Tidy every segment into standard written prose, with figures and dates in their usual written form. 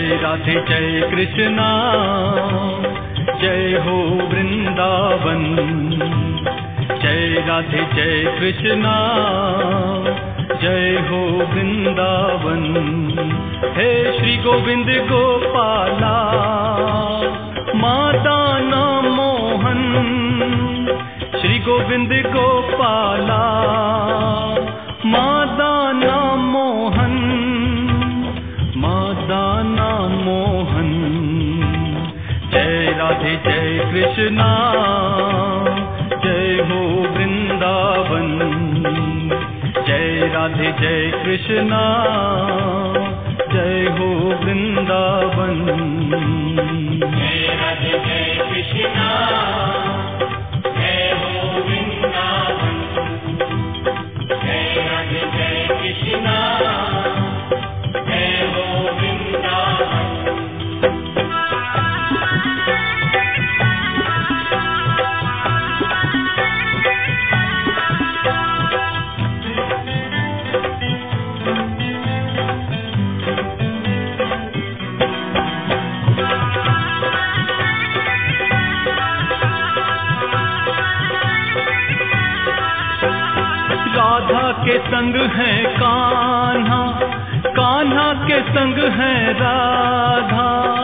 जय राधे जय कृष्णा, जय हो वृंदावन। जय राधे जय कृष्णा, जय हो वृंदावन। हे श्री गोविंद गोपाला, मादाना मोहन। श्री गोविंद गोपाला, मादाना मोहन, मादाना मोहन। जय राधे जय कृष्णा, जय हो वृंदावन। जय राधे जय कृष्णा, जय हो वृंदावन। जय राधे जय कृष्णा, जय हो वृंदावन। जय राधे जय कृष्णा, जय हो वृंदावन। राधा के संग है कान्हा, कान्हा के संग है राधा।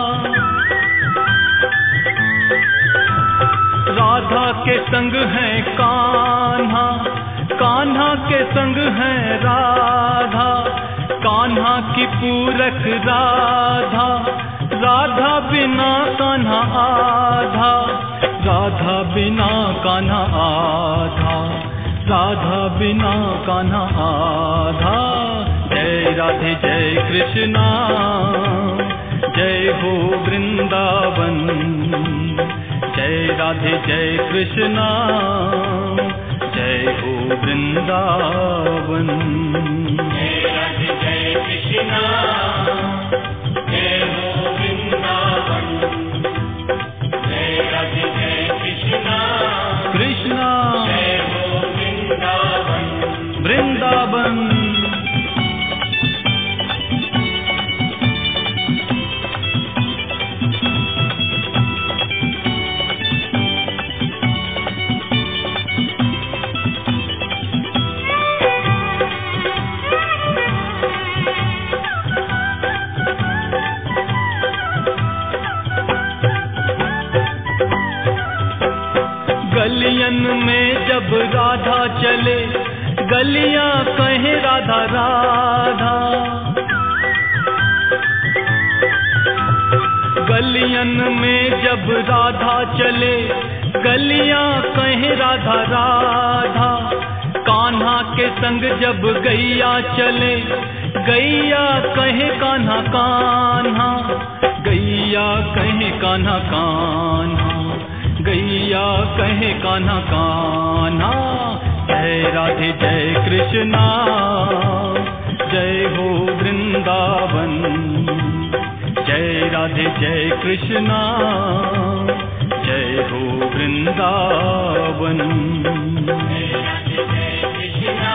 राधा के संग है कान्हा, कान्हा के संग है राधा। कान्हा की पूरक राधा, राधा बिना कान्हा आधा। राधा बिना कान्हा आधा, राधा बिना कान्हा आधा। जय राधे जय कृष्णा, जय हो वृंदावन। जय राधे जय कृष्णा, जय हो वृंदावन। जय राधे जय कृष्णा, जय हो वृंदावन। जय राधे जय कृष्णा, कृष्णा जय हो वृंदावन। गलियन में जब राधा चले, गलियां कहे राधा राधा। गलियन में जब राधा चले, गलियां कहे राधा राधा। कान्हा के संग जब गैया चले, गैया कहे कान्हा कान्हा। गैया कहे कान्हा कान्हा, गैया कहे कान्हा कान्हा। जय राधे जय कृष्णा, जय हो वृंदावन। जय राधे जय कृष्णा, जय हो वृंदावन। जय राधे जय कृष्णा,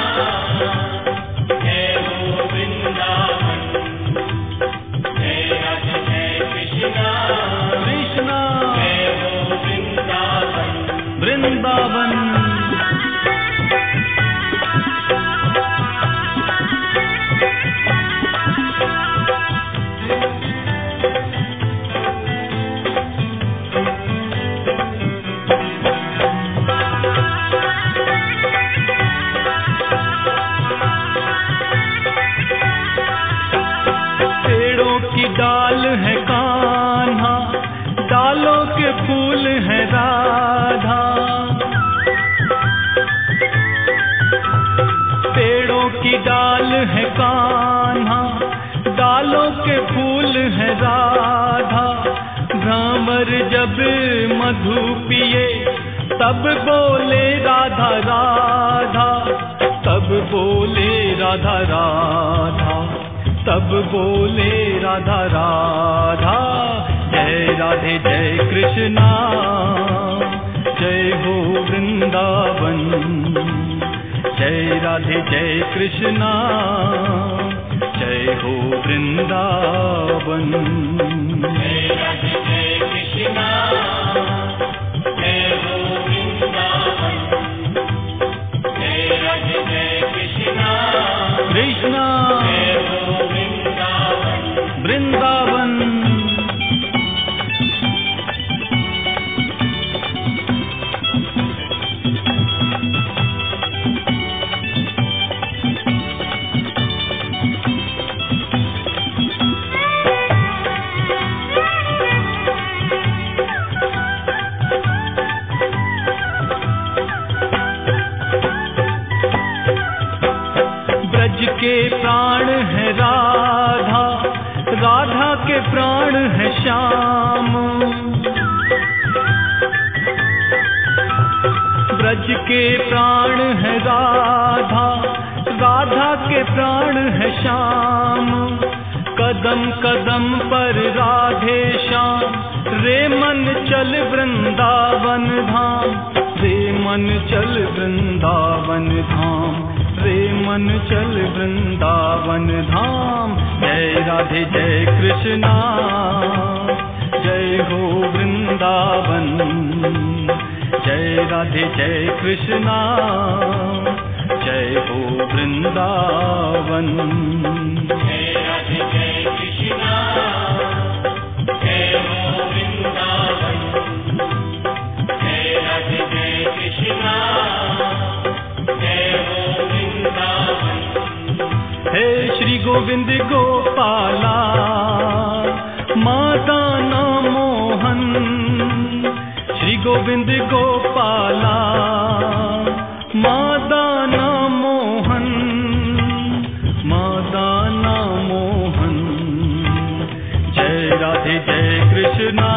जय हो वृंदावन। जय राधे जय कृष्णा, कृष्णा जय हो वृंदावन। वृंदावन। डाल है कान्हा, डालों के फूल है राधा। पेड़ों की डाल है कान्हा, डालों के फूल है राधा। भ्रमर जब मधु पिए, तब बोले राधा राधा। तब बोले राधा राधा, तब बोले राधा राधा। जय राधे जय कृष्णा, जय हो वृंदावन। जय राधे जय कृष्णा, जय हो वृंदावन। जय राधे जय कृष्णा, जय हो वृंदावन। जय राधे जय कृष्णा, कृष्णा जय हो वृंदावन। वृंदावन। ब्रज के प्राण है राधा, राधा के प्राण है श्याम। ब्रज के प्राण है राधा, राधा के प्राण है श्याम। कदम कदम पर राधे श्याम, रे मन चल वृंदावन धाम। रे मन चल वृंदावन धाम, रे मन चल वृंदावन धाम। जय राधे जय कृष्णा, जय हो वृंदावन। जय राधे जय कृष्णा, जय हो वृंदावन। जय राधे जय कृष्णा, जय हो वृंदावन। जय राधे जय कृष्णा, जय हो वृंदावन। हे श्री गोविंद गोपाला, मादाना मोहन। श्री गोविंद गोपाला, मादाना मोहन। मादाना मोहन। जय राधे जय कृष्णा,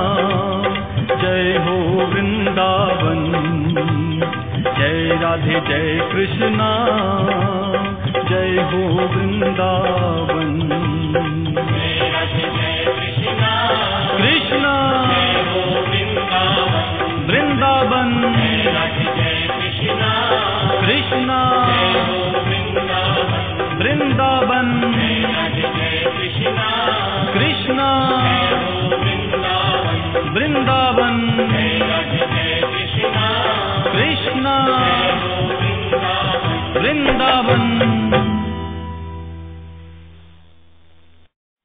जय हो वृंदावन। जय राधे जय कृष्णा, जय हो वृंदावन। जय राधे जय कृष्णा, कृष्णा जय हो वृंदावन। वृंदावन। जय राधे जय कृष्णा, कृष्णा जय हो वृंदावन। वृंदावन। जय राधे जय कृष्णा, कृष्णा जय हो वृंदावन। वृंदावन। जय राधे जय कृष्णा, कृष्णा जय हो वृंदावन। वृंदावन।